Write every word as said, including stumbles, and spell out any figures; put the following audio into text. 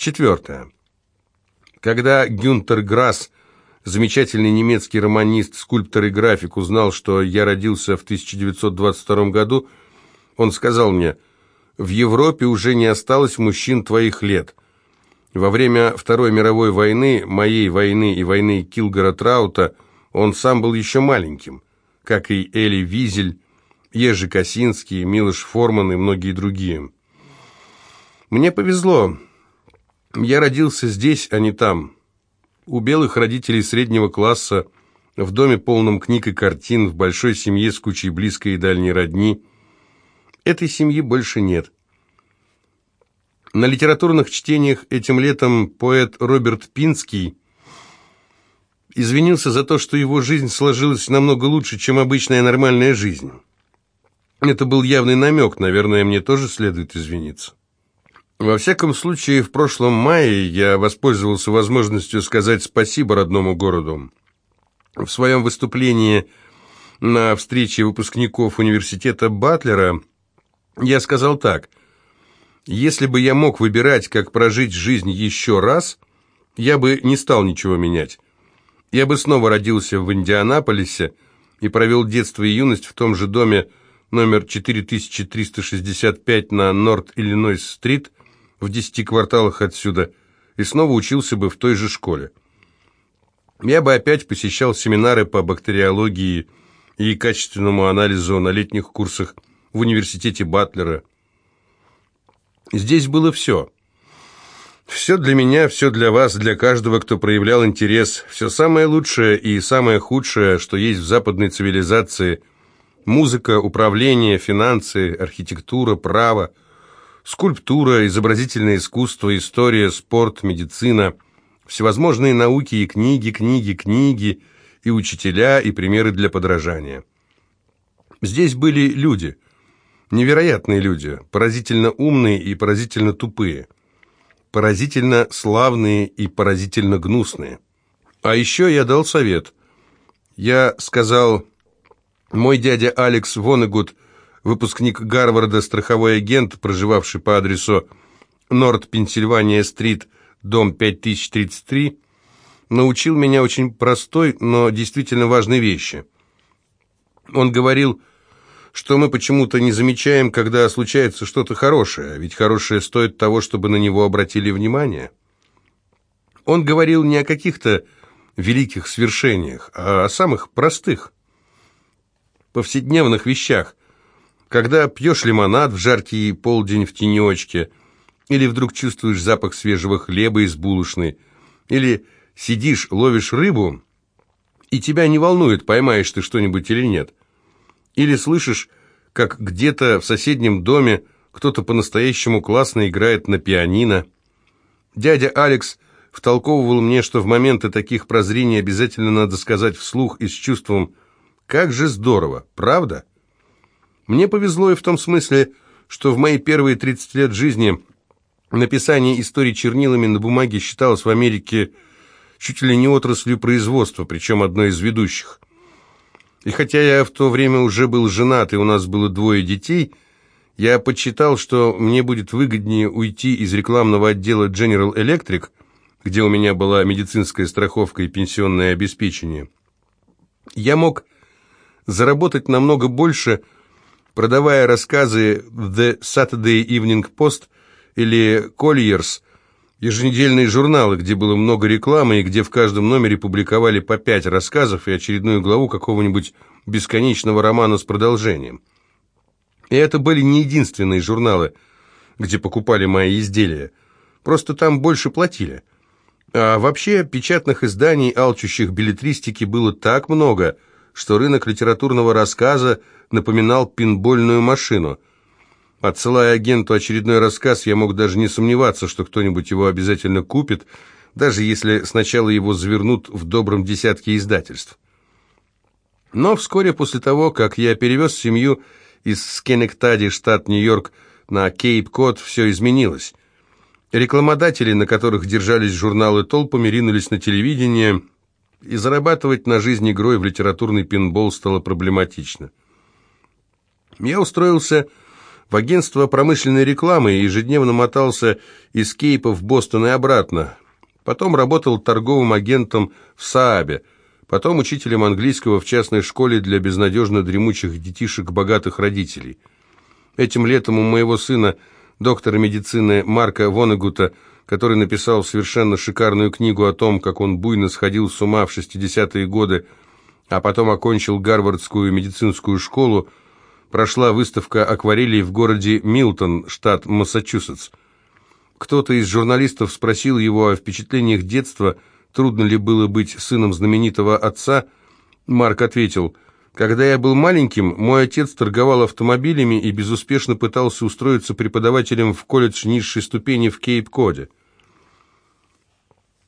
Четвертое. Когда Гюнтер Грасс, замечательный немецкий романист, скульптор и график, узнал, что я родился в тысяча девятьсот двадцать втором году, он сказал мне: «В Европе уже не осталось мужчин твоих лет». Во время Второй мировой войны, моей войны и войны Килгора Траута, он сам был еще маленьким, как и Эли Визель, Ежи Косинский, Милош Форман и многие другие. Мне повезло. Я родился здесь, а не там. У белых родителей среднего класса, в доме полном книг и картин, в большой семье с кучей близкой и дальней родни. Этой семьи больше нет. На литературных чтениях этим летом поэт Роберт Пинский извинился за то, что его жизнь сложилась намного лучше, чем обычная нормальная жизнь. Это был явный намек, наверное, мне тоже следует извиниться. Во всяком случае, в прошлом мае я воспользовался возможностью сказать спасибо родному городу. В своем выступлении на встрече выпускников университета Батлера я сказал так: «Если бы я мог выбирать, как прожить жизнь еще раз, я бы не стал ничего менять. Я бы снова родился в Индианаполисе и провел детство и юность в том же доме номер четыре тысячи триста шестьдесят пять на Норт-Иллинойс-стрит, в десяти кварталах отсюда, и снова учился бы в той же школе. Я бы опять посещал семинары по бактериологии и качественному анализу на летних курсах в университете Батлера. Здесь было все. Все для меня, все для вас, для каждого, кто проявлял интерес, все самое лучшее и самое худшее, что есть в западной цивилизации: музыка, управление, финансы, архитектура, право, скульптура, изобразительное искусство, история, спорт, медицина, всевозможные науки и книги, книги, книги, и учителя, и примеры для подражания. Здесь были люди, невероятные люди, поразительно умные и поразительно тупые, поразительно славные и поразительно гнусные. А еще я дал совет. Я сказал: мой дядя Алекс Вонегуд, выпускник Гарварда, страховой агент, проживавший по адресу Норт-Пенсильвания-стрит, дом пять тысяч тридцать три, научил меня очень простой, но действительно важной вещи. Он говорил, что мы почему-то не замечаем, когда случается что-то хорошее, ведь хорошее стоит того, чтобы на него обратили внимание. Он говорил не о каких-то великих свершениях, а о самых простых, повседневных вещах. Когда пьешь лимонад в жаркий полдень в тенечке, или вдруг чувствуешь запах свежего хлеба из булочной, или сидишь, ловишь рыбу, и тебя не волнует, поймаешь ты что-нибудь или нет. Или слышишь, как где-то в соседнем доме кто-то по-настоящему классно играет на пианино. Дядя Алекс втолковывал мне, что в моменты таких прозрений обязательно надо сказать вслух и с чувством: «Как же здорово, правда?» Мне повезло и в том смысле, что в мои первые тридцать лет жизни написание историй чернилами на бумаге считалось в Америке чуть ли не отраслью производства, причем одной из ведущих. И хотя я в то время уже был женат, и у нас было двое детей, я подсчитал, что мне будет выгоднее уйти из рекламного отдела General Electric, где у меня была медицинская страховка и пенсионное обеспечение. Я мог заработать намного больше, продавая рассказы в The Saturday Evening Post или Collier's, еженедельные журналы, где было много рекламы и где в каждом номере публиковали по пять рассказов и очередную главу какого-нибудь бесконечного романа с продолжением. И это были не единственные журналы, где покупали мои изделия. Просто там больше платили. А вообще печатных изданий, алчущих беллетристики, было так много, что рынок литературного рассказа напоминал пинбольную машину. Отсылая агенту очередной рассказ, я мог даже не сомневаться, что кто-нибудь его обязательно купит, даже если сначала его завернут в добром десятке издательств. Но вскоре после того, как я перевез семью из Скенектади, штат Нью-Йорк, на Кейп-Код, все изменилось. Рекламодатели, на которых держались журналы толпами, ринулись на телевидение, и зарабатывать на жизнь игрой в литературный пинбол стало проблематично. Я устроился в агентство промышленной рекламы и ежедневно мотался из Кейпа в Бостон и обратно. Потом работал торговым агентом в Саабе, потом учителем английского в частной школе для безнадежно дремучих детишек богатых родителей. Этим летом у моего сына, доктора медицины Марка Вонегута, который написал совершенно шикарную книгу о том, как он буйно сходил с ума в шестидесятые годы, а потом окончил Гарвардскую медицинскую школу, прошла выставка акварелей в городе Милтон, штат Массачусетс. Кто-то из журналистов спросил его о впечатлениях детства, трудно ли было быть сыном знаменитого отца. Марк ответил: «Когда я был маленьким, мой отец торговал автомобилями и безуспешно пытался устроиться преподавателем в колледж низшей ступени в Кейп-Коде.